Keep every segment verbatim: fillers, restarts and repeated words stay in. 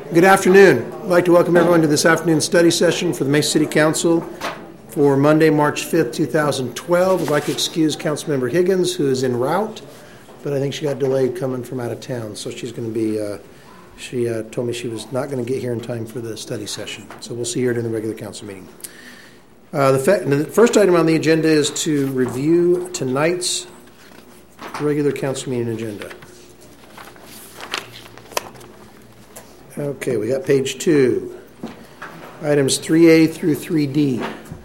Good afternoon. I'd like to welcome everyone to this afternoon study session for the Mesa City Council for Monday, March fifth, two thousand twelve. I'd like to excuse Councilmember Higgins, who is en route, but I think she got delayed coming from out of town, so she's going to be, uh, she uh, told me she was not going to get here in time for the study session. So we'll see her during the regular council meeting. Uh, the, fa- the first item on the agenda is to review tonight's regular council meeting agenda. Okay, we got page two. Items three A through three D.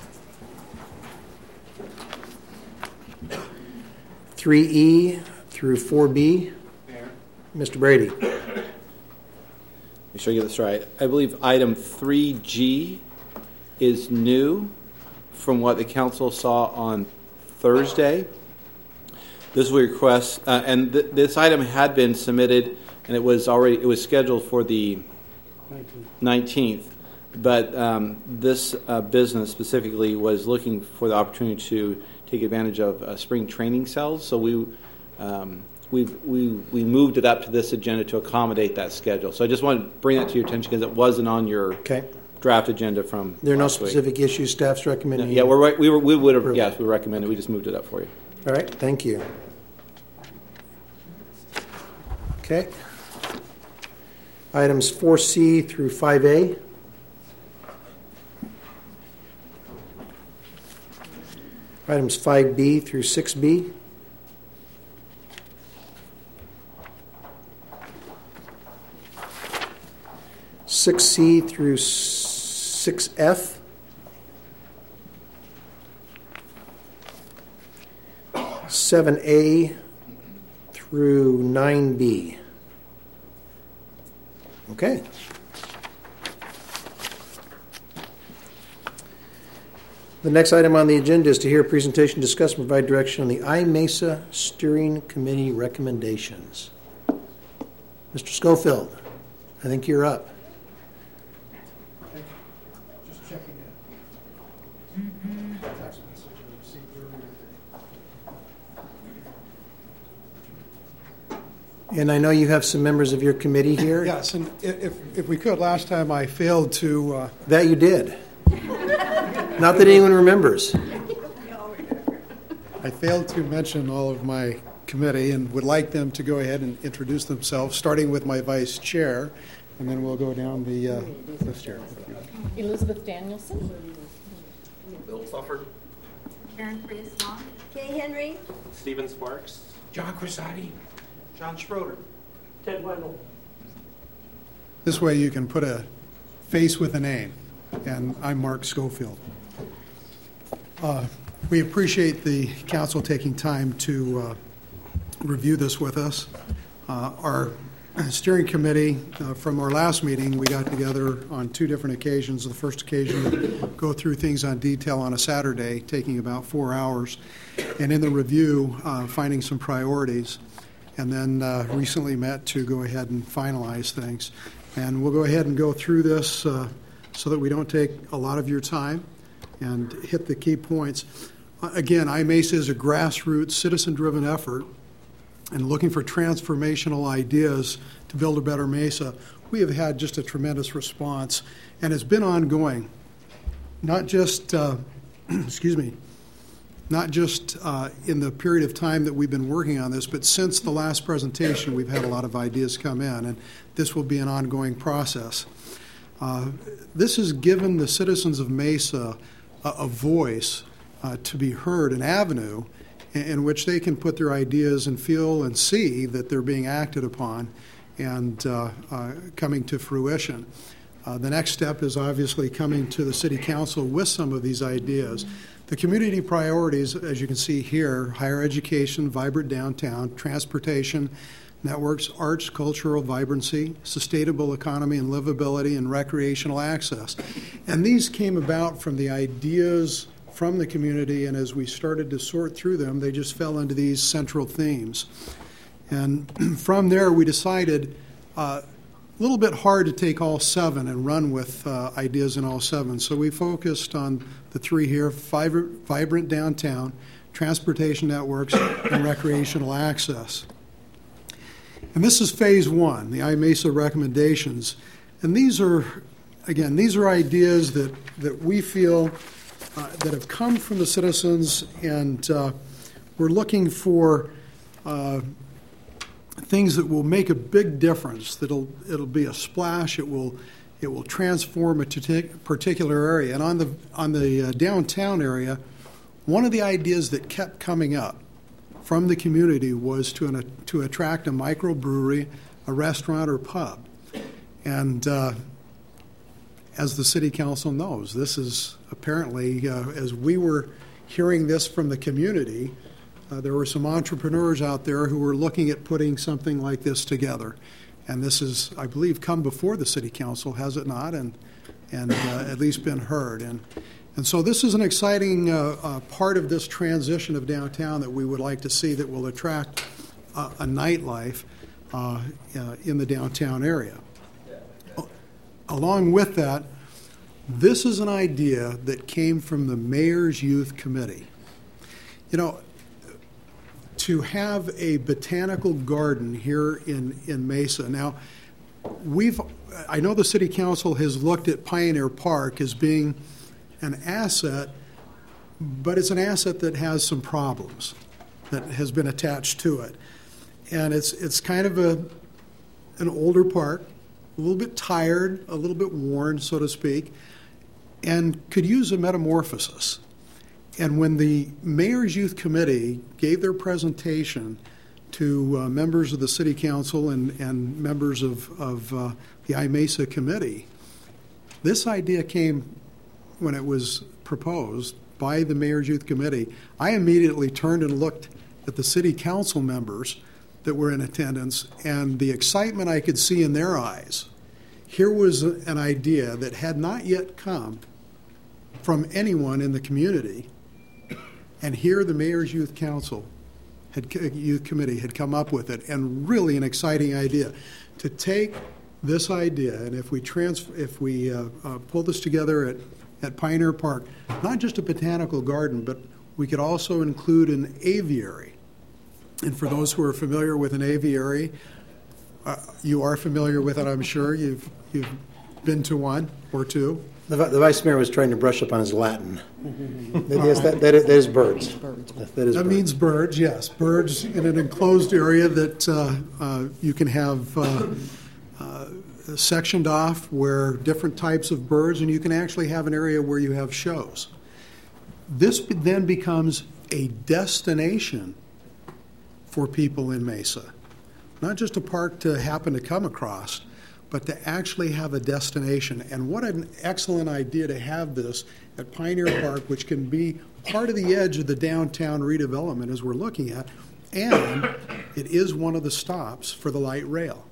three E through four B. Mayor. Mister Brady. Make sure I get this right. I believe item three G is new from what the council saw on Thursday. This will request, uh, and th- this item had been submitted, and it was already it was scheduled for the nineteenth. But um, this uh, business specifically was looking for the opportunity to take advantage of uh, spring training cells. So we um, we we we moved it up to this agenda to accommodate that schedule. So I just wanted to bring that to your attention because it wasn't on your okay. draft agenda from. There are no last specific week. issues staff's recommending. No, yeah, we're right. We were we would have yes we recommended. We just moved it up for you. All right, thank you. Okay. Items four C through five A. Items five B through six B. six C through six F. seven A through nine B. Okay. The next item on the agenda is to hear a presentation, discuss, and provide direction on the I-Mesa Steering Committee recommendations. Mister Schofield, I think you're up. Just checking in. Text message I received earlier. And I know you have some members of your committee here. Yes, and if if we could, last time I failed to... Uh, that you did. Not that anyone remembers. I failed to mention all of my committee and would like them to go ahead and introduce themselves, starting with my vice chair, and then we'll go down the uh, list here. Elizabeth Danielson. Bill Plufford. Karen Priest-Long. Kay Henry. Stephen Sparks. John Crisati. John Schroeder. Ted Wendell. This way you can put a face with a name, and I'm Mark Schofield. Uh, we appreciate the council taking time to uh, review this with us. Uh, our steering committee, uh, from our last meeting, we got together on two different occasions. The first occasion, go through things on detail on a Saturday, taking about four hours, and in the review, uh, finding some priorities, and then uh, recently met to go ahead and finalize things. And we'll go ahead and go through this uh, so that we don't take a lot of your time and hit the key points. Uh, again, I-Mesa is a grassroots, citizen-driven effort, and looking for transformational ideas to build a better Mesa. We have had just a tremendous response, and it's been ongoing. Not just, uh, excuse me, not just uh, in the period of time that we've been working on this, but since the last presentation, we've had a lot of ideas come in, and this will be an ongoing process. Uh, this has given the citizens of Mesa a, a voice uh, to be heard, an avenue in, in which they can put their ideas and feel and see that they're being acted upon and uh, uh, coming to fruition. Uh, the next step is obviously coming to the City Council with some of these ideas. The community priorities, as you can see here, higher education, vibrant downtown, transportation, networks, arts, cultural vibrancy, sustainable economy and livability, and recreational access. And these came about from the ideas from the community, and as we started to sort through them, they just fell into these central themes. And from there, we decided uh, a little bit hard to take all seven and run with uh, ideas in all seven. So we focused on the three here: vibrant, vibrant downtown, transportation networks, and recreational access. And this is phase one, the I-Mesa recommendations. And these are, again, these are ideas that, that we feel uh, that have come from the citizens, and uh, we're looking for uh, things that will make a big difference. That'll it'll be a splash. It will it will transform a particular area. And on the on the uh, downtown area, one of the ideas that kept coming up from the community was to an, to attract a microbrewery, a restaurant, or pub. And uh, as the city council knows, this is apparently, uh, as we were hearing this from the community, uh, there were some entrepreneurs out there who were looking at putting something like this together. And this is, I believe, come before the city council, has it not? And and uh, at least been heard. And and so this is an exciting uh, uh, part of this transition of downtown that we would like to see, that will attract uh, a nightlife uh, uh, in the downtown area. Along with that, this is an idea that came from the Mayor's Youth Committee. You know, to have a botanical garden here in, in Mesa. Now, we've, I know the City Council has looked at Pioneer Park as being an asset, but it's an asset that has some problems that has been attached to it. And it's it's kind of a an older park, a little bit tired, a little bit worn, so to speak, and could use a metamorphosis. And when the Mayor's Youth Committee gave their presentation to uh, members of the City Council and, and members of, of uh, the I-Mesa Committee, this idea came when it was proposed by the Mayor's Youth Committee. I immediately turned and looked at the City Council members that were in attendance, and the excitement I could see in their eyes. Here was a, an idea that had not yet come from anyone in the community, and here the Mayor's Youth Council, had, Youth Committee had come up with it, and really an exciting idea to take this idea, and if we trans, if we uh, uh, pull this together at, at Pioneer Park, not just a botanical garden, but we could also include an aviary. And for those who are familiar with an aviary, uh, you are familiar with it, I'm sure. You've you've been to one or two. The, the Vice Mayor was trying to brush up on his Latin. Yes, that, that, is, that is birds. birds. That, that, is that birds. means birds, yes. Birds in an enclosed area that uh, uh, you can have uh, uh, sectioned off where different types of birds, and you can actually have an area where you have shows. This then becomes a destination for people in Mesa. Not just a park to happen to come across, but to actually have a destination. And what an excellent idea to have this at Pioneer Park, which can be part of the edge of the downtown redevelopment as we're looking at, and it is one of the stops for the light rail.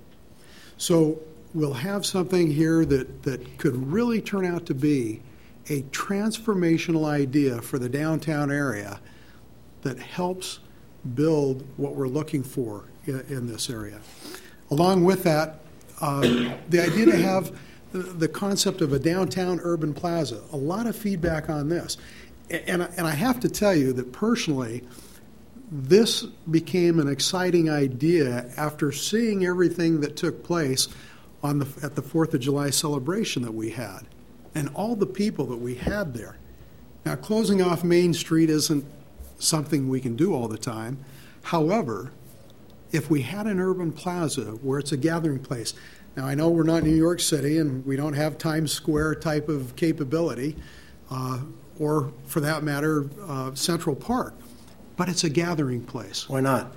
So we'll have something here that, that could really turn out to be a transformational idea for the downtown area that helps build what we're looking for in, in this area. Along with that, uh, the idea to have the, the concept of a downtown urban plaza, a lot of feedback on this. And, and I have to tell you that personally, this became an exciting idea after seeing everything that took place on the, at the fourth of July celebration that we had, and all the people that we had there. Now, closing off Main Street isn't something we can do all the time. However, if we had an urban plaza where it's a gathering place, now I know we're not New York City and we don't have Times Square type of capability, uh, or for that matter, uh, Central Park, but it's a gathering place. Why not?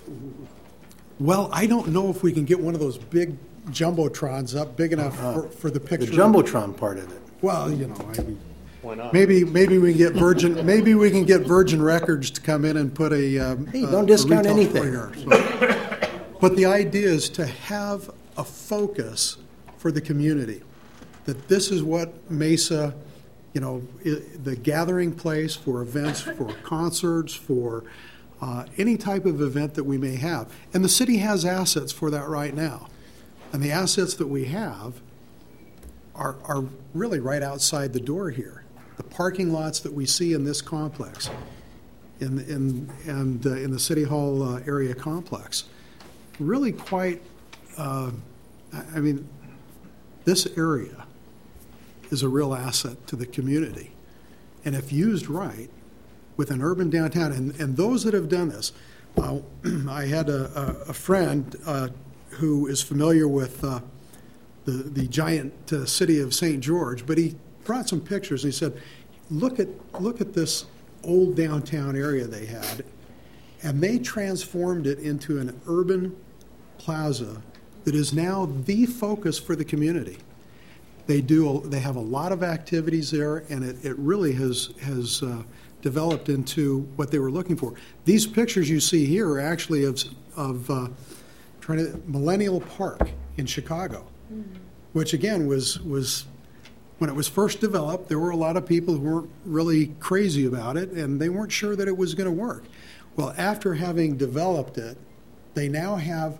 Well, I don't know if we can get one of those big jumbotrons up big enough uh, for, for the picture. The jumbotron part of it. Well, you know, I mean, why not? Maybe maybe we can get Virgin maybe we can get Virgin Records to come in and put a um, hey, don't a, discount a anything. Here, so. But the idea is to have a focus for the community, that this is what Mesa, you know, the gathering place for events, for concerts, for uh, any type of event that we may have, and the city has assets for that right now, and the assets that we have are are really right outside the door here. The parking lots that we see in this complex, in in and uh, in the City Hall uh, area complex, really quite. Uh, I mean, this area is a real asset to the community. And if used right, with an urban downtown, and, and those that have done this, uh, I had a, a, a friend uh, who is familiar with uh, the, the giant uh, city of Saint George, but he brought some pictures and he said, look at, look at this old downtown area they had, and they transformed it into an urban plaza that is now the focus for the community. They do. They have a lot of activities there, and it, it really has has uh, developed into what they were looking for. These pictures you see here are actually of of uh, trying to Millennial Park in Chicago, mm-hmm. which again was was when it was first developed. There were a lot of people who weren't really crazy about it, and they weren't sure that it was going to work. Well, after having developed it, they now have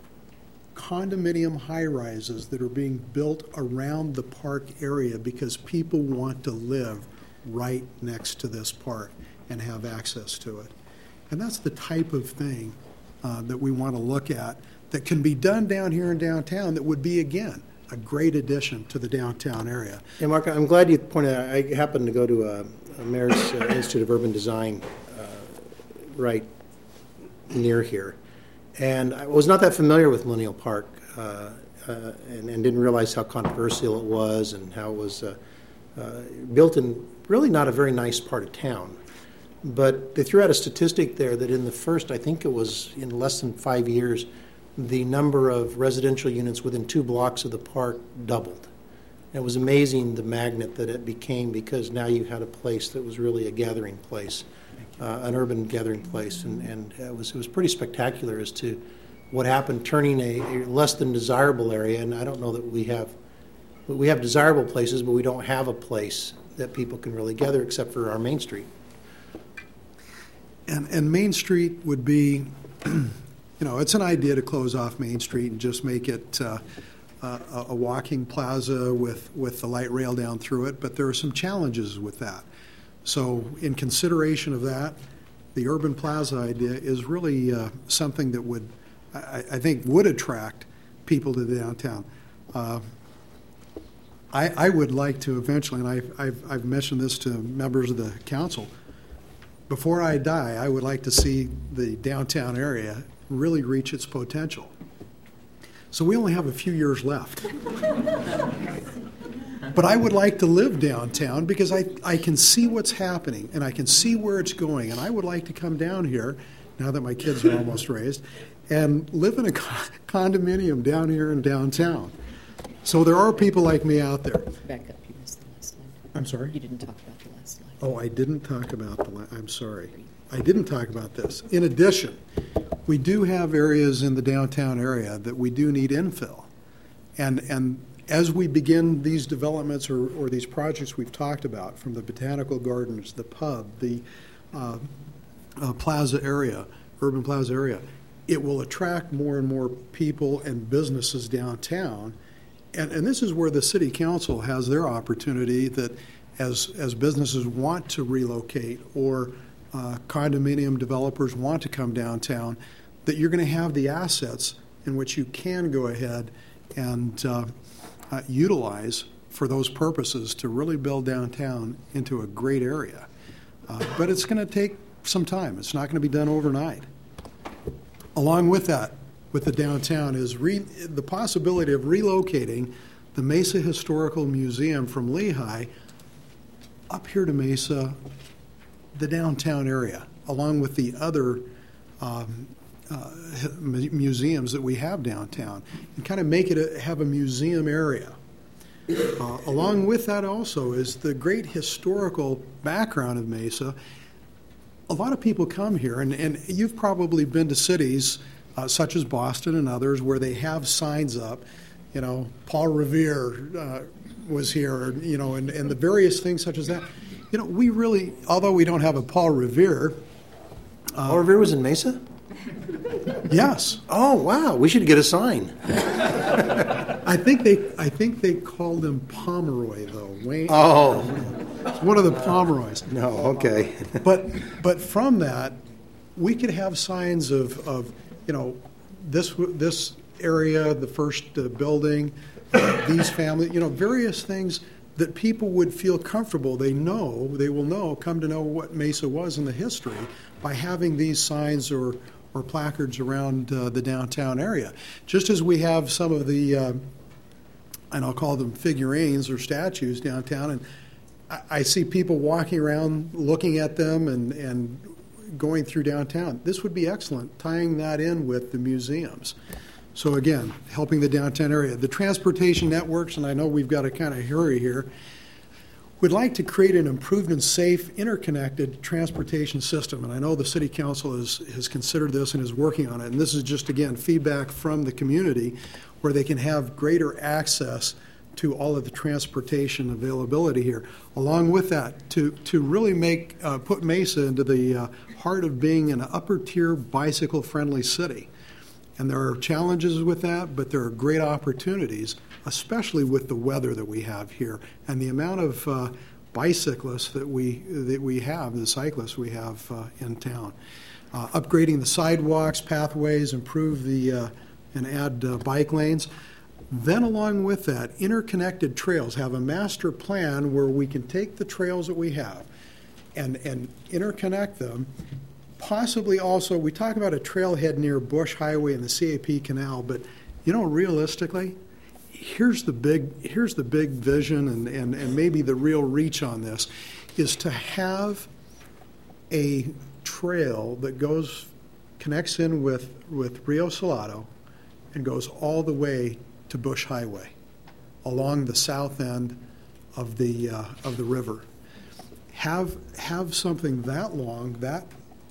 condominium high-rises that are being built around the park area because people want to live right next to this park and have access to it. And that's the type of thing uh, that we want to look at that can be done down here in downtown that would be, again, a great addition to the downtown area. Yeah, Mark, I'm glad you pointed out. I happened to go to a, a Mayor's uh, Institute of Urban Design uh, right near here. And I was not that familiar with Millennial Park uh, uh, and, and didn't realize how controversial it was and how it was uh, uh, built in really not a very nice part of town. But they threw out a statistic there that in the first, I think it was in less than five years, the number of residential units within two blocks of the park doubled. It was amazing the magnet that it became because now you had a place that was really a gathering place. Uh, an urban gathering place, and, and it was it was pretty spectacular as to what happened, turning a, a less than desirable area. And I don't know that we have we have desirable places, but we don't have a place that people can really gather except for our Main Street. And and Main Street would be, you know, it's an idea to close off Main Street and just make it uh, a, a walking plaza with with the light rail down through it. But there are some challenges with that. So in consideration of that, the urban plaza idea is really uh, something that would, I, I think, would attract people to the downtown. Uh, I, I would like to eventually, and I've, I've, I've mentioned this to members of the council, before I die, I would like to see the downtown area really reach its potential. So we only have a few years left. But I would like to live downtown because I, I can see what's happening and I can see where it's going. And I would like to come down here, now that my kids are almost raised, and live in a condominium down here in downtown. So there are people like me out there. Back up, you missed the last slide. I'm sorry? You didn't talk about the last slide. Oh, I didn't talk about the, la- I'm sorry. I didn't talk about this. In addition, we do have areas in the downtown area that we do need infill. And, and as we begin these developments or, or these projects we've talked about, from the botanical gardens, the pub, the uh, uh, plaza area, urban plaza area, it will attract more and more people and businesses downtown. And, and this is where the city council has their opportunity that as, as businesses want to relocate or uh, condominium developers want to come downtown, that you're going to have the assets in which you can go ahead and uh, Uh, utilize for those purposes to really build downtown into a great area. Uh, but it's going to take some time. It's not going to be done overnight. Along with that, with the downtown, is re- the possibility of relocating the Mesa Historical Museum from Lehigh up here to Mesa, the downtown area, along with the other um, Uh, museums that we have downtown, and kind of make it a, have a museum area. Uh, along with that also is the great historical background of Mesa. A lot of people come here, and, and you've probably been to cities uh, such as Boston and others where they have signs up, you know, Paul Revere uh, was here, you know, and, and the various things such as that. You know, we really, although we don't have a Paul Revere. Uh, Paul Revere was in Mesa? Yes. Oh, wow. We should get a sign. I think they I think they called him Pomeroy, though. Wayne, oh. It's one of the Pomeroys. No, okay. but but from that, we could have signs of, of you know, this this area, the first uh, building, uh, these families, you know, various things that people would feel comfortable. They know, they will know, come to know what Mesa was in the history by having these signs or, or placards around uh, the downtown area. Just as we have some of the, uh, and I'll call them figurines or statues downtown, and I, I see people walking around looking at them and, and going through downtown. This would be excellent, tying that in with the museums. So again, helping the downtown area. The transportation networks, and I know we've got to kind of hurry here, would like to create an improved and safe, interconnected transportation system. And I know the City Council has, has considered this and is working on it. And this is just, again, feedback from the community where they can have greater access to all of the transportation availability here. Along with that, to, to really make, uh, put Mesa into the uh, heart of being an upper-tier bicycle-friendly city. And there are challenges with that, but there are great opportunities, especially with the weather that we have here and the amount of uh, bicyclists that we that we have, the cyclists we have uh, in town. Uh, upgrading the sidewalks, pathways, improve the uh, and add uh, bike lanes. Then, along with that, interconnected trails. Have a master plan where we can take the trails that we have and and interconnect them. Possibly also, we talk about a trailhead near Bush Highway and the C A P Canal, but you know, realistically, here's the big here's the big vision and, and, and maybe the real reach on this is to have a trail that goes connects in with, with Rio Salado and goes all the way to Bush Highway along the south end of the uh, of the river. Have have something that long, that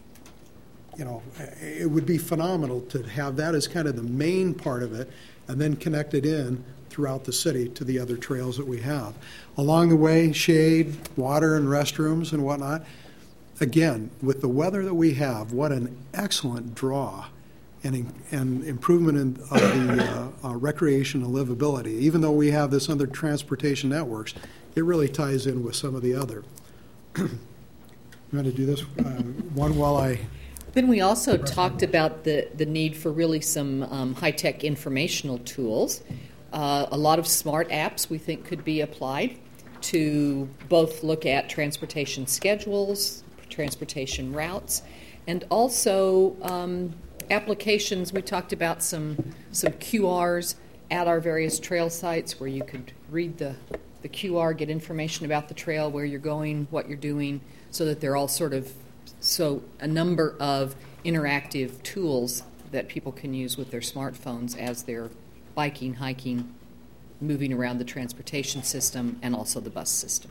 you know, it would be phenomenal to have that as kind of the main part of it and then connect it in throughout the city to the other trails that we have. Along the way, shade, water, and restrooms and whatnot. Again, with the weather that we have, what an excellent draw and, and improvement in of the uh, uh, recreation and livability. Even though we have this other transportation networks, it really ties in with some of the other. I'm going to do this uh, one while I... Then we also talked about the, the need for really some um, high-tech informational tools. Uh, a lot of smart apps we think could be applied to both look at transportation schedules, transportation routes, and also um, applications. We talked about some some Q Rs at our various trail sites where you could read the, the Q R, get information about the trail, where you're going, what you're doing, so that they're all sort of So a number of interactive tools that people can use with their smartphones as they're biking, hiking, moving around the transportation system, and also the bus system.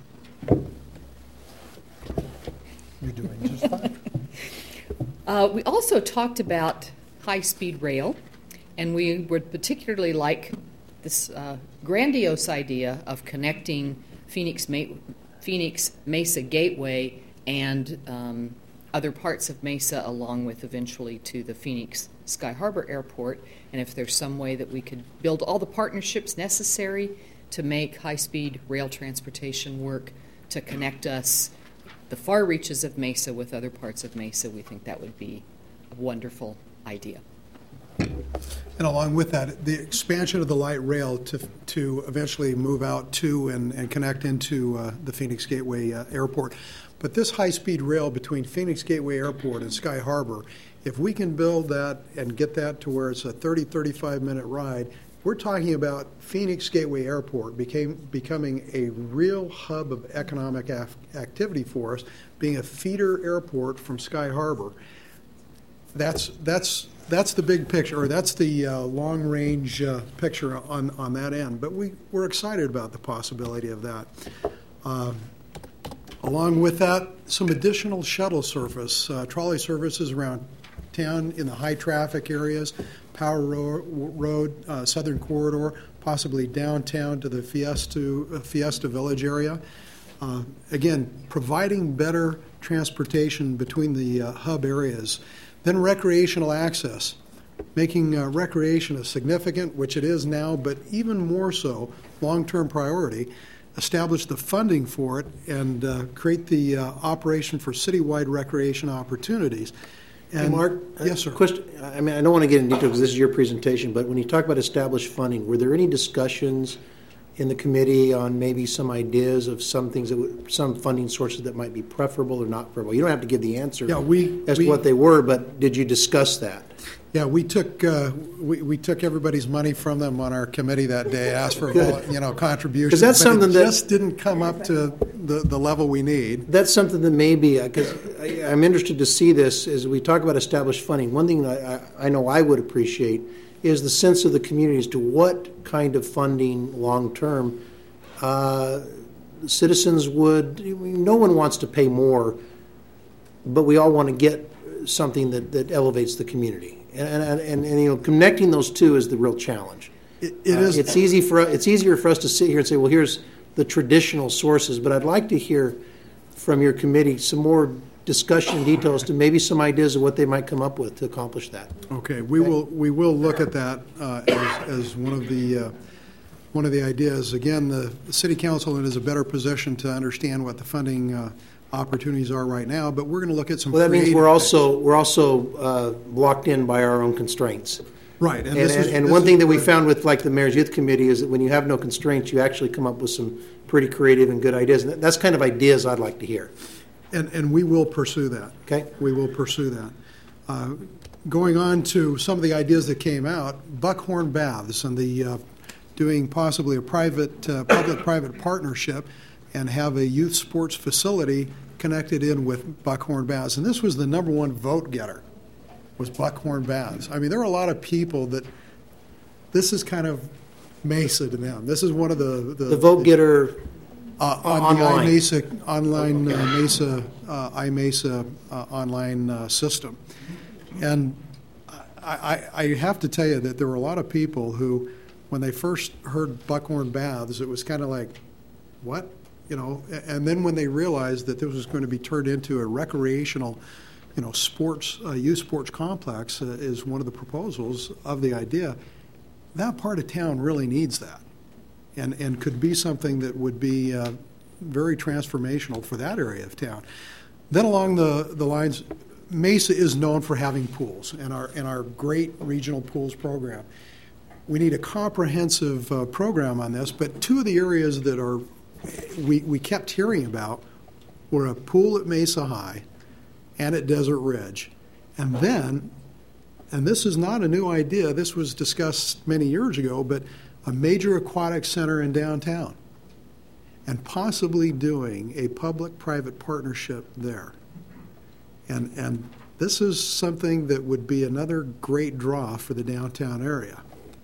You're doing just fine. uh, we also talked about high-speed rail, and we would particularly like this uh, grandiose idea of connecting Phoenix, Ma- Phoenix Mesa Gateway and um, other parts of Mesa, along with eventually to the Phoenix Sky Harbor Airport. And if there's some way that we could build all the partnerships necessary to make high-speed rail transportation work to connect us, the far reaches of Mesa, with other parts of Mesa, we think that would be a wonderful idea. And along with that, the expansion of the light rail to to eventually move out to and, and connect into uh, the Phoenix Gateway uh, Airport. But this high-speed rail between Phoenix Gateway Airport and Sky Harbor, if we can build that and get that to where it's a thirty, thirty-five minute ride, we're talking about Phoenix Gateway Airport became, becoming a real hub of economic af- activity for us, being a feeder airport from Sky Harbor. That's that's that's the big picture, or that's the uh, long-range uh, picture on, on that end. But we, we're excited about the possibility of that. Um, Along with that, some additional shuttle service, uh, trolley services around town in the high traffic areas, Power Ro- Road, uh, Southern Corridor, possibly downtown to the Fiesta, uh, Fiesta Village area. Uh, again, providing better transportation between the uh, hub areas. Then recreational access, making uh, recreation a significant, which it is now, but even more so, long-term priority. Establish the funding for it and uh, create the uh, operation for citywide recreation opportunities. Hey, And Mark? uh, Yes, sir. Question, I mean, I don't want to get into detail because this is your presentation, but when you talk about established funding, were there any discussions in the committee on maybe some ideas of some things that would, some funding sources that might be preferable or not preferable? You don't have to give the answer Yeah, we- as we- to what they were, but did you discuss that? Yeah, we took, uh, we, we took everybody's money from them on our committee that day, asked for, you know, contributions. 'Cause that's but something it that- just didn't come up to the, the level we need. That's something that maybe, because I'm interested to see this as we talk about established funding. One thing that I, I know I would appreciate is the sense of the community as to what kind of funding long-term uh, citizens would, no one wants to pay more, but we all want to get something that, that elevates the community. And, and, and, and, you know, connecting those two is the real challenge. It, it Uh, is. It's easy for it's easier for us to sit here and say, well, here's the traditional sources, but I'd like to hear from your committee some more discussion details to maybe some ideas of what they might come up with to accomplish that. Okay, we will, we will look at that uh, as, as one of the, uh, one of the ideas. Again, the city council is a better position to understand what the funding uh, opportunities are right now, but we're going to look at some Well, that means creative we're things. also we're also uh, blocked in by our own constraints. Right, and And, this and, is- and this one is thing that we where- found with like the Mayor's Youth Committee is that when you have no constraints, you actually come up with some pretty creative and good ideas. And that's kind of ideas I'd like to hear. And, and we will pursue that. Okay? We will pursue that. Uh, Going on to some of the ideas that came out, Buckhorn Baths and the, uh, doing possibly a private, uh, public-private partnership and have a youth sports facility connected in with Buckhorn Baths. And this was the number one vote getter, was Buckhorn Baths. I mean, there are a lot of people that, this is kind of Mesa to them. This is one of the. The vote getter. Uh, on Online. the iMesa, online uh, Mesa, uh, iMesa uh, online uh, system. And I, I, I have to tell you that there were a lot of people who, when they first heard Buckhorn Baths, it was kind of like, what? You know, a- and then when they realized that this was going to be turned into a recreational, you know, sports, uh, youth sports complex uh, is one of the proposals of the idea, that part of town really needs that. And, and could be something that would be uh, very transformational for that area of town. Then along the, the lines, Mesa is known for having pools and our, and our great regional pools program. We need a comprehensive uh, program on this, but two of the areas that are we, we kept hearing about were a pool at Mesa High and at Desert Ridge. And then, and this is not a new idea, this was discussed many years ago, but a major aquatic center in downtown, and possibly doing a public-private partnership there. And, and this is something that would be another great draw for the downtown area.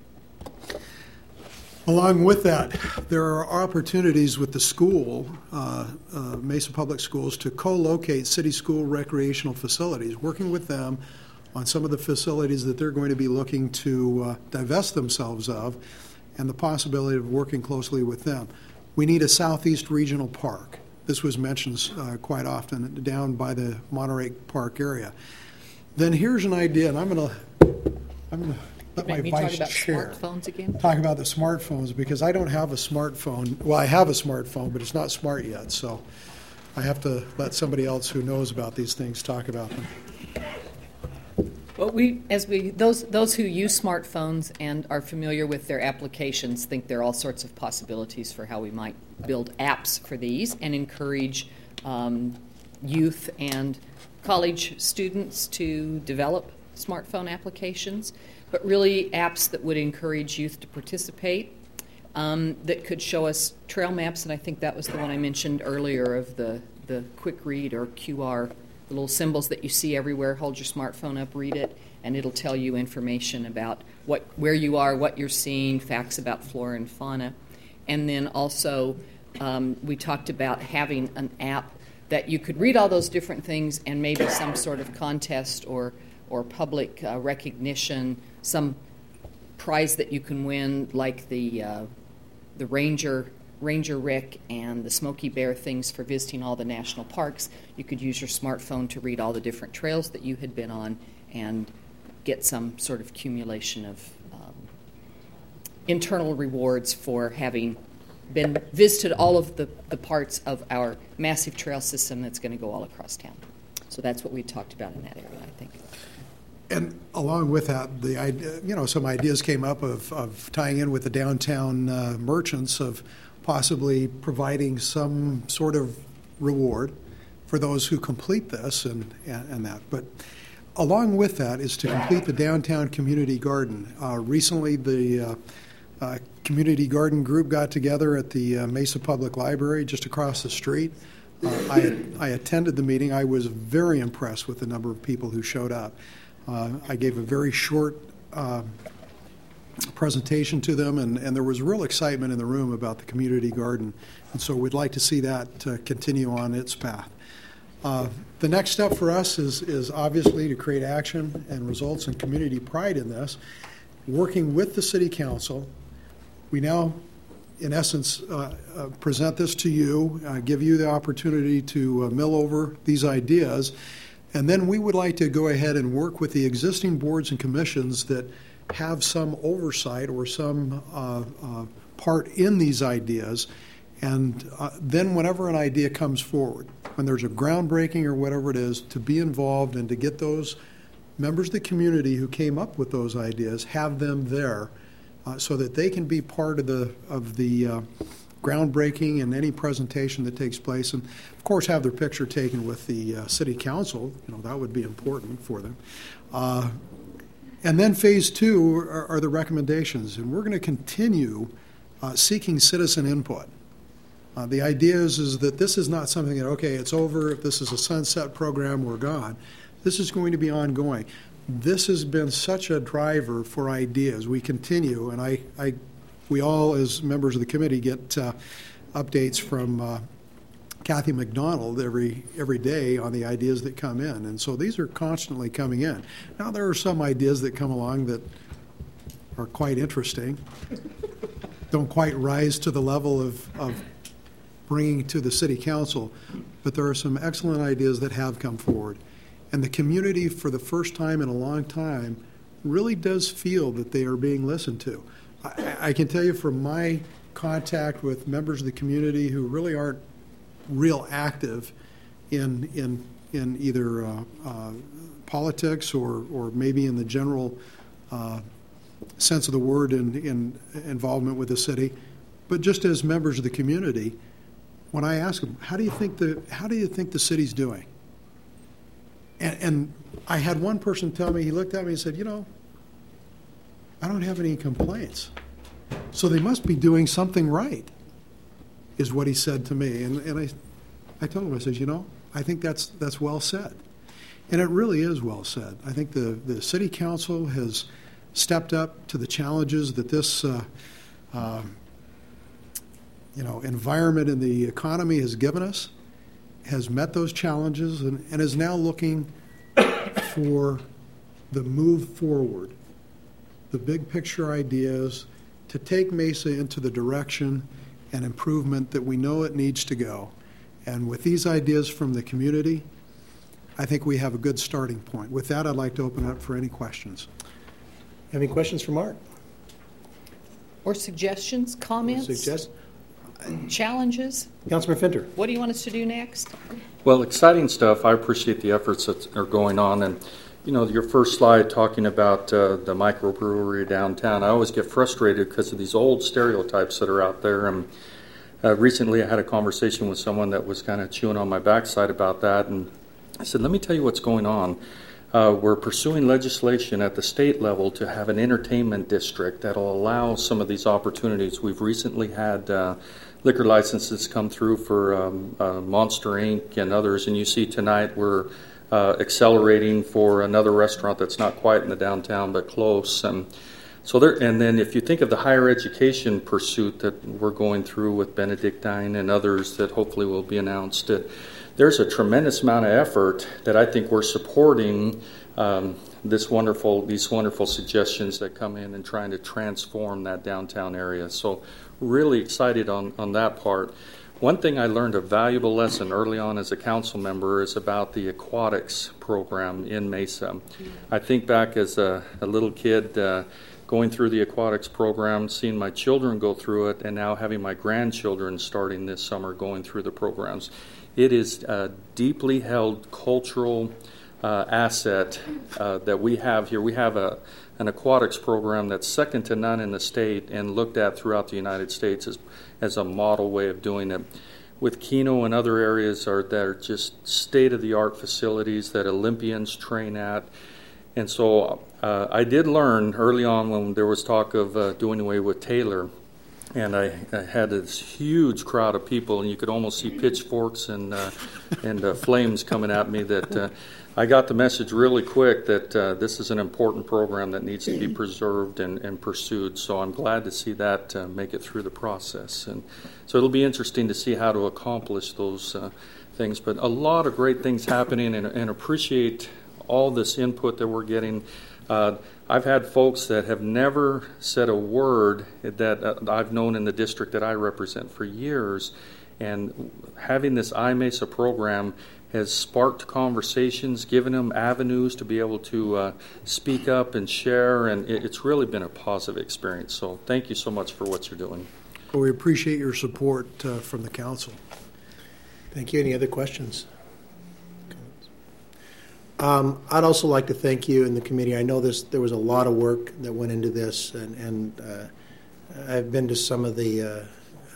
Along with that, there are opportunities with the school, uh, uh, Mesa Public Schools, to co-locate city school recreational facilities, working with them on some of the facilities that they're going to be looking to uh, divest themselves of, and the possibility of working closely with them. We need a Southeast Regional Park. This was mentioned uh, quite often down by the Monterey Park area. Then here's an idea, and I'm going to I'm going to let my Make me talk vice about chair smartphones again? talk about the smartphones, because I don't have a smartphone. Well, I have a smartphone, but it's not smart yet, so I have to let somebody else who knows about these things talk about them. Well, we, as we, those, those who use smartphones and are familiar with their applications think there are all sorts of possibilities for how we might build apps for these and encourage um, youth and college students to develop smartphone applications, but really apps that would encourage youth to participate, um, that could show us trail maps, and I think that was the one I mentioned earlier of the, the quick read or Q R, the little symbols that you see everywhere. Hold your smartphone up, read it, and it'll tell you information about what, where you are, what you're seeing, facts about flora and fauna. And then also, um, we talked about having an app that you could read all those different things and maybe some sort of contest or, or public uh, recognition, some prize that you can win, like the, uh, the Ranger Ranger Rick and the Smoky Bear things for visiting all the national parks. You could use your smartphone to read all the different trails that you had been on and get some sort of accumulation of um, internal rewards for having been visited all of the, the parts of our massive trail system that's going to go all across town. So that's what we talked about in that area, I think. And along with that, the idea, you know, some ideas came up of, of tying in with the downtown uh, merchants of possibly providing some sort of reward for those who complete this and, and, and that. But along with that is to complete the downtown community garden. Uh, recently, the uh, uh, community garden group got together at the uh, Mesa Public Library just across the street. Uh, I, I attended the meeting. I was very impressed with the number of people who showed up. Uh, I gave a very short uh, presentation to them, and, and there was real excitement in the room about the community garden. And so we'd like to see that uh, continue on its path. Uh, the next step for us is, is obviously to create action and results and community pride in this. Working with the City Council, we now, in essence, uh, uh, present this to you, uh, give you the opportunity to uh, mill over these ideas. And then we would like to go ahead and work with the existing boards and commissions that have some oversight or some uh, uh, part in these ideas. And uh, then whenever an idea comes forward, when there's a groundbreaking or whatever it is, to be involved and to get those members of the community who came up with those ideas, have them there uh, so that they can be part of the, of the uh, groundbreaking and any presentation that takes place, and of course have their picture taken with the uh, City Council. You know, that would be important for them. Uh, and then phase two are, are the recommendations, and we're going to continue uh, seeking citizen input. Uh, the idea is, is that this is not something that, okay, it's over, if this is a sunset program, we're gone. This is going to be ongoing. This has been such a driver for ideas. We continue, and I, I we all, as members of the committee, get uh, updates from uh, Kathy McDonald every every day on the ideas that come in. And so these are constantly coming in. Now, there are some ideas that come along that are quite interesting, don't quite rise to the level of, of bringing to the City Council, but there are some excellent ideas that have come forward. And the community, for the first time in a long time, really does feel that they are being listened to. I, I can tell you from my contact with members of the community who really aren't real active in in in either uh, uh, politics or or maybe in the general uh, sense of the word in, in involvement with the city, but just as members of the community, when I ask them, how do you think the how do you think the city's doing? And, and I had one person tell me, he looked at me and said, you know, I don't have any complaints. So they must be doing something right, is what he said to me. And, and I, I told him, I said, you know, I think that's that's well said. And it really is well said. I think the, the City Council has stepped up to the challenges that this uh, uh, you know, environment in the economy has given us, has met those challenges, and, and is now looking for the move forward, the big picture ideas to take Mesa into the direction and improvement that we know it needs to go. And with these ideas from the community, I think we have a good starting point. With that, I'd like to open it up for any questions. Any questions for Mark? Or suggestions, comments, Suggest? challenges? Councilman Finter. What do you want us to do next? Well, exciting stuff. I appreciate the efforts that are going on. And, you know, your first slide talking about uh, the microbrewery downtown, I always get frustrated because of these old stereotypes that are out there. And uh, recently I had a conversation with someone that was kind of chewing on my backside about that. And I said, let me tell you what's going on. Uh, we're pursuing legislation at the state level to have an entertainment district that will allow some of these opportunities. We've recently had uh, liquor licenses come through for um, uh, Monster Incorporated and others, and you see tonight we're uh, accelerating for another restaurant that's not quite in the downtown but close. And so there, and then if you think of the higher education pursuit that we're going through with Benedictine and others that hopefully will be announced, uh, there's a tremendous amount of effort that I think we're supporting um, this wonderful, these wonderful suggestions that come in and trying to transform that downtown area. So really excited on, on that part. One thing I learned a valuable lesson early on as a council member is about the aquatics program in Mesa. I think back as a, a little kid uh, going through the aquatics program, seeing my children go through it, and now having my grandchildren starting this summer going through the programs. It is a deeply held cultural uh, asset uh, that we have here. We have a an aquatics program that's second to none in the state and looked at throughout the United States as, as a model way of doing it. With Keno and other areas are that are just state-of-the-art facilities that Olympians train at. And so uh, I did learn early on when there was talk of uh, doing away with Taylor, and I, I had this huge crowd of people, and you could almost see pitchforks and uh, and uh, flames coming at me. That uh, I got the message really quick that uh, this is an important program that needs to be preserved and, and pursued. So I'm glad to see that uh, make it through the process, and so it'll be interesting to see how to accomplish those uh, things. But a lot of great things happening, and, and appreciate all this input that we're getting. Uh, I've had folks that have never said a word that uh, I've known in the district that I represent for years, and having this I-MESA program has sparked conversations, given them avenues to be able to uh, speak up and share, and it, it's really been a positive experience. So thank you so much for what you're doing. Well, we appreciate your support uh, from the council. Thank you. Any other questions? Um, I'd also like to thank you and the committee. I know this. There was a lot of work that went into this, and, and uh, I've been to some of the uh,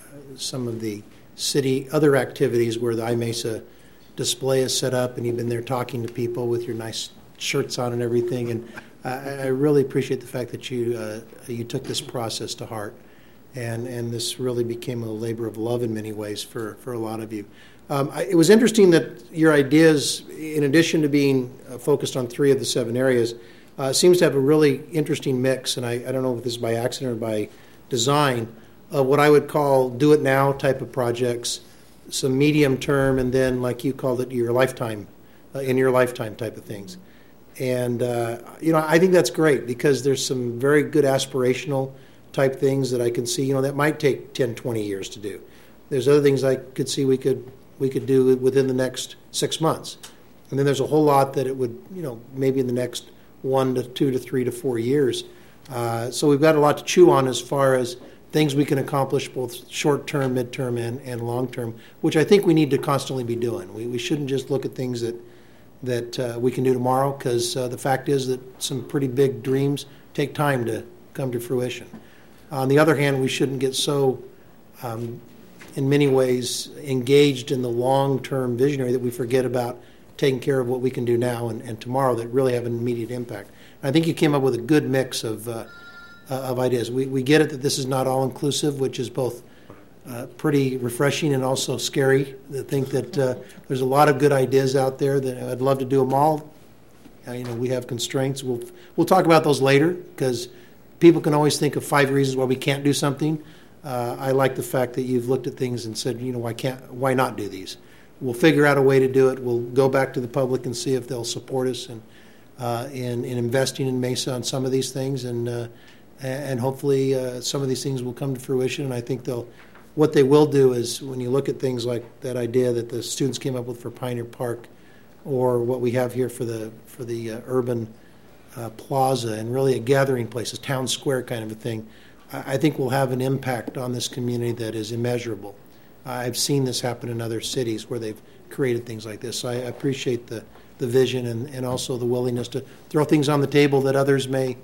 some of the city other activities where the I-MESA display is set up, and you've been there talking to people with your nice shirts on and everything. And I, I really appreciate the fact that you uh, you took this process to heart, and and this really became a labor of love in many ways for for a lot of you. Um, I, it was interesting that your ideas, in addition to being uh, focused on three of the seven areas, uh, seems to have a really interesting mix, and I, I don't know if this is by accident or by design, of what I would call do-it-now type of projects, some medium-term, and then, like you called it, your lifetime, uh, in your lifetime type of things. And, uh, you know, I think that's great because there's some very good aspirational type things that I can see, you know, that might take ten, twenty years to do. There's other things I could see we could we could do within the next six months. And then there's a whole lot that it would, you know, maybe in the next one to two to three to four years. Uh, so we've got a lot to chew on as far as things we can accomplish both short-term, mid-term, and, and long-term, which I think we need to constantly be doing. We, we shouldn't just look at things that, that uh, we can do tomorrow, because uh, the fact is that some pretty big dreams take time to come to fruition. On the other hand, we shouldn't get so um, in many ways engaged in the long-term visionary that we forget about taking care of what we can do now and, and tomorrow that really have an immediate impact. I think you came up with a good mix of uh, uh, of ideas. We we get it that this is not all-inclusive, which is both uh, pretty refreshing and also scary to think that uh, there's a lot of good ideas out there that I'd love to do them all. Uh, you know, we have constraints. We'll we'll talk about those later, because people can always think of five reasons why we can't do something. Uh, I like the fact that you've looked at things and said, you know, why can't, why not do these? We'll figure out a way to do it. We'll go back to the public and see if they'll support us in uh, in, in investing in MESA on some of these things, and uh, and hopefully uh, some of these things will come to fruition. And I think they'll, what they will do is, when you look at things like that idea that the students came up with for Pioneer Park, or what we have here for the for the uh, urban uh, plaza, and really a gathering place, a town square kind of a thing, I think will have an impact on this community that is immeasurable. I've seen this happen in other cities where they've created things like this. So I appreciate the, the vision and, and also the willingness to throw things on the table that others may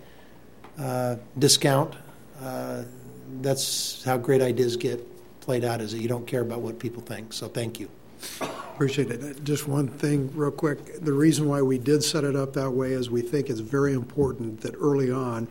uh, discount. Uh, that's how great ideas get played out, is that you don't care about what people think. So thank you. Appreciate it. Just one thing real quick. The reason why we did set it up that way is we think it's very important that early on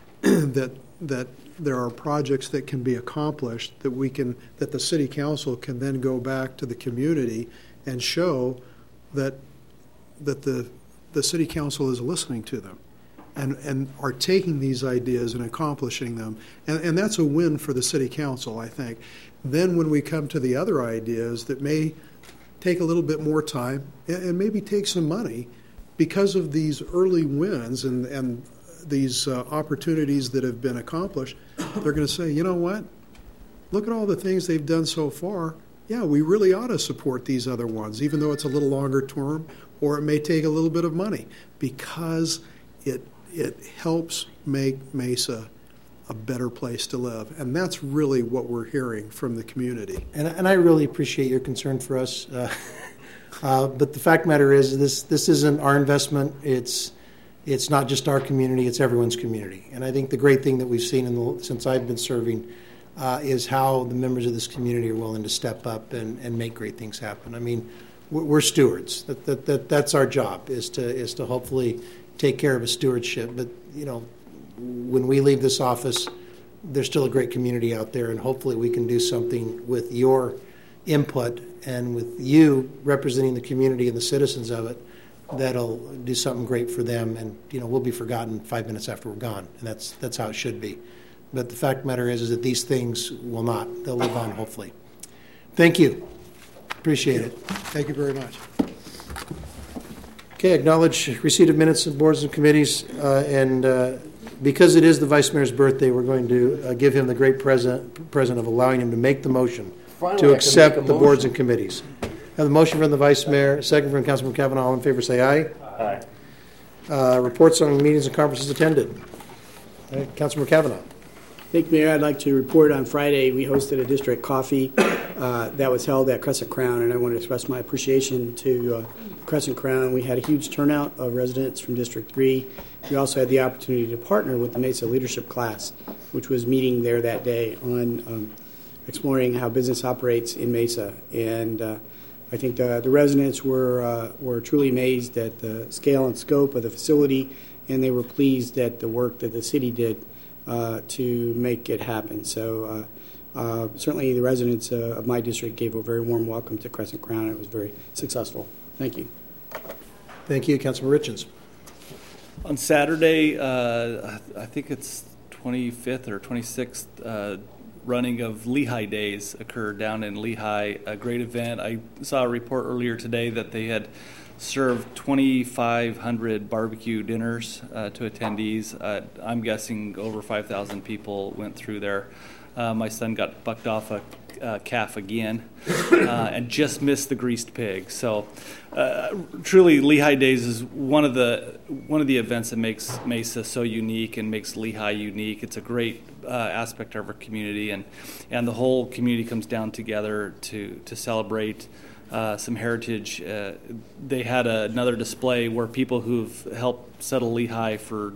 that that there are projects that can be accomplished that we can, that the city council can then go back to the community and show that that the the city council is listening to them and and are taking these ideas and accomplishing them. And, and that's a win for the city council, I think. Then when we come to the other ideas that may take a little bit more time and, and maybe take some money, because of these early wins and, and these uh, opportunities that have been accomplished, they're going to say, you know what? Look at all the things they've done so far. Yeah, we really ought to support these other ones, even though it's a little longer term or it may take a little bit of money, because it it helps make Mesa a better place to live. And that's really what we're hearing from the community. And, and I really appreciate your concern for us. Uh, uh, but the fact of the matter is this, this isn't our investment. It's, it's not just our community, it's everyone's community. And I think the great thing that we've seen in the, since I've been serving uh, is how the members of this community are willing to step up and, and make great things happen. I mean, we're, we're stewards. That, that, that, that's our job, is to, is to hopefully take care of a stewardship. But, you know, when we leave this office, there's still a great community out there, and hopefully we can do something with your input and with you representing the community and the citizens of it that'll do something great for them. And, you know, we'll be forgotten five minutes after we're gone, and that's that's how it should be. But the fact of the matter is, is that these things will not. They'll live on, hopefully. Thank you. Appreciate it. Thank you very much. Okay, acknowledge receipt of minutes of boards and committees, uh, and uh, because it is the Vice Mayor's birthday, we're going to uh, give him the great present, present of allowing him to make the motion Finally, to accept the motion. boards and committees. Have the motion from the Vice Mayor, second from Councilman Kavanaugh. All in favor say aye. Aye. Uh, reports on meetings and conferences attended. Uh, Councilman Kavanaugh. Thank you, Mayor. I'd like to report on Friday we hosted a district coffee uh, that was held at Crescent Crown, and I want to express my appreciation to uh, Crescent Crown. We had a huge turnout of residents from District three. We also had the opportunity to partner with the Mesa Leadership Class, which was meeting there that day on um, exploring how business operates in Mesa. And uh, I think the, the residents were, uh, were truly amazed at the scale and scope of the facility, and they were pleased at the work that the city did Uh, to make it happen. So uh, uh, certainly the residents uh, of my district gave a very warm welcome to Crescent Crown, and it was very successful. Thank you. Thank you, Councilman Richens. On Saturday, uh, I think it's twenty-fifth or twenty-sixth uh, running of Lehigh Days occurred down in Lehigh. A great event. I saw a report earlier today that they had served twenty-five hundred barbecue dinners uh, to attendees. Uh, I'm guessing over five thousand people went through there. Uh, my son got bucked off a uh, calf again uh, and just missed the greased pig. So uh, truly, Lehigh Days is one of the one of the events that makes Mesa so unique and makes Lehigh unique. It's a great uh, aspect of our community, and and the whole community comes down together to to celebrate Uh, some heritage. Uh, they had a, another display where people who've helped settle Lehigh for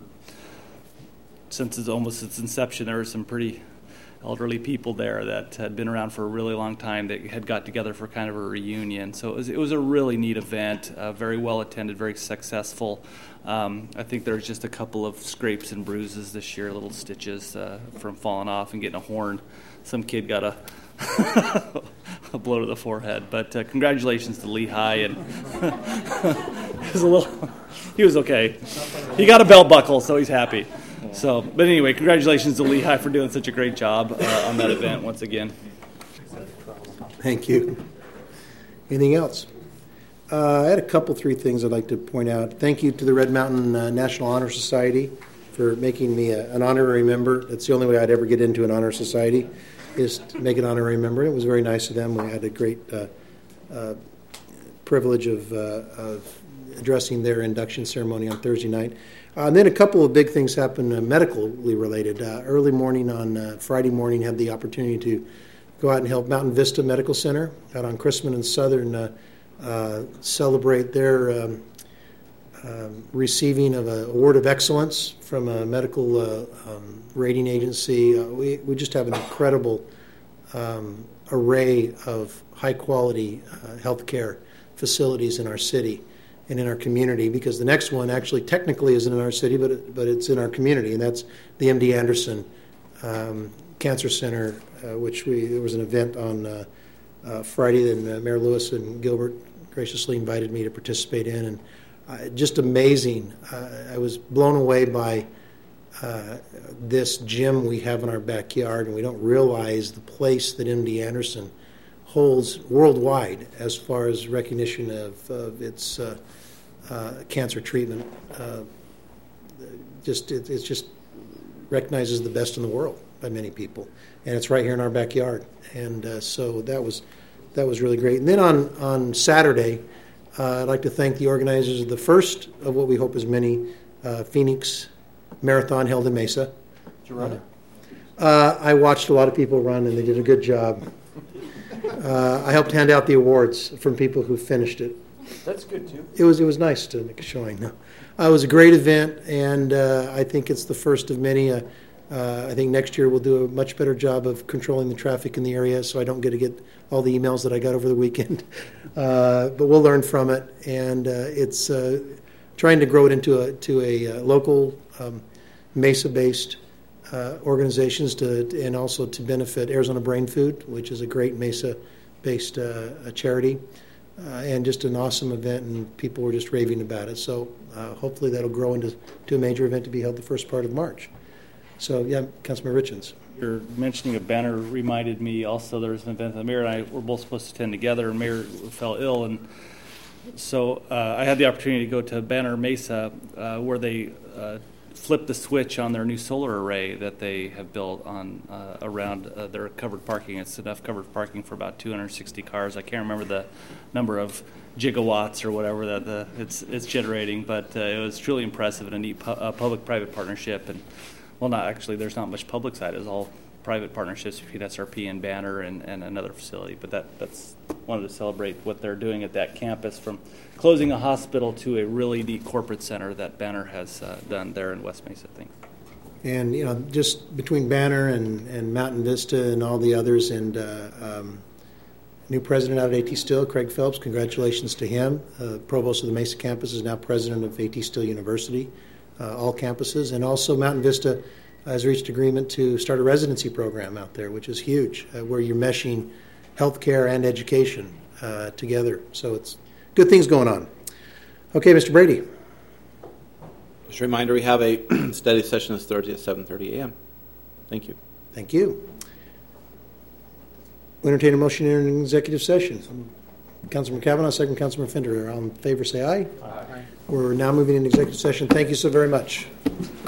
since it's almost its inception. There were some pretty elderly people there that had been around for a really long time that had got together for kind of a reunion. So it was, it was a really neat event, uh, very well attended, very successful. Um, I think there's just a couple of scrapes and bruises this year, little stitches uh, from falling off and getting a horn. Some kid got a a blow to the forehead, but uh, congratulations to Lehigh, and he was a little, he was okay. He got a belt buckle, so he's happy. So, but anyway, congratulations to Lehigh for doing such a great job uh, on that event once again. Thank you. Anything else? Uh, I had a couple, three things I'd like to point out. Thank you to the Red Mountain uh, National Honor Society for making me a, an honorary member. That's the only way I'd ever get into an honor society, is to make an honorary member. It was very nice of them. We had a great uh, uh, privilege of, uh, of addressing their induction ceremony on Thursday night. Uh, and then a couple of big things happened uh, medically related. Uh, early morning on uh, Friday morning, had the opportunity to go out and help Mountain Vista Medical Center out on Chrisman and Southern uh, uh, celebrate their um, um, receiving of an award of excellence from a medical uh, um, rating agency. Uh, we, we just have an incredible um, array of high-quality uh, health care facilities in our city and in our community, because the next one actually technically isn't in our city, but it, but it's in our community, and that's the M D Anderson um, Cancer Center, uh, which we there was an event on uh, uh, Friday, and uh, Mayor Lewis and Gilbert graciously invited me to participate in, and uh, just amazing. Uh, I was blown away by uh, this gym we have in our backyard, and we don't realize the place that M D Anderson holds worldwide as far as recognition of, of its uh, uh, cancer treatment. Uh, just it it's just recognizes the best in the world by many people, and it's right here in our backyard. And uh, so that was that was really great. And then on on Saturday, uh, I'd like to thank the organizers of the first of what we hope is many uh, Phoenix marathon held in Mesa. Did you run it? Uh, I watched a lot of people run, and they did a good job. Uh, I helped hand out the awards from people who finished it. That's good, too. It was it was nice to make a showing. No. Uh, it was a great event, and uh, I think it's the first of many. Uh, uh, I think next year we'll do a much better job of controlling the traffic in the area, so I don't get to get all the emails that I got over the weekend. Uh, but we'll learn from it, and uh, it's uh, trying to grow it into a to a uh, local um, Mesa-based uh, organizations to and also to benefit Arizona Brain Food, which is a great Mesa-based uh, charity. Uh, and just an awesome event, and people were just raving about it. So uh, hopefully that'll grow into to a major event to be held the first part of March. So, yeah, Councilman Richens. You're mentioning a banner reminded me also there was an event that the mayor and I were both supposed to attend together, and mayor fell ill. And so uh, I had the opportunity to go to Banner Mesa uh, where they uh, flipped the switch on their new solar array that they have built on uh, around uh, their covered parking. It's enough covered parking for about two hundred sixty cars. I can't remember the number of gigawatts or whatever that the, it's it's generating, but uh, it was truly impressive and a neat pu- uh, public-private partnership. And well, not actually, there's not much public side. It's all private partnerships between S R P and Banner and, and another facility. But that that's wanted to celebrate what they're doing at that campus, from closing a hospital to a really neat corporate center that Banner has uh, done there in West Mesa, I think. And, you know, just between Banner and, and Mountain Vista and all the others, and uh, um, new president out at AT Still, Craig Phelps, congratulations to him. Uh, provost of the Mesa campus is now president of AT Still University, uh, all campuses. And also Mountain Vista has reached agreement to start a residency program out there, which is huge, uh, where you're meshing healthcare and education uh, together. So it's good things going on. Okay, Mister Brady. Just a reminder, we have a study session this Thursday at seven thirty a.m. Thank you. Thank you. We entertain a motion in an executive session. Councilman Kavanaugh, second Councilman Fender. All in favor, say aye. Aye. We're now moving into executive session. Thank you so very much.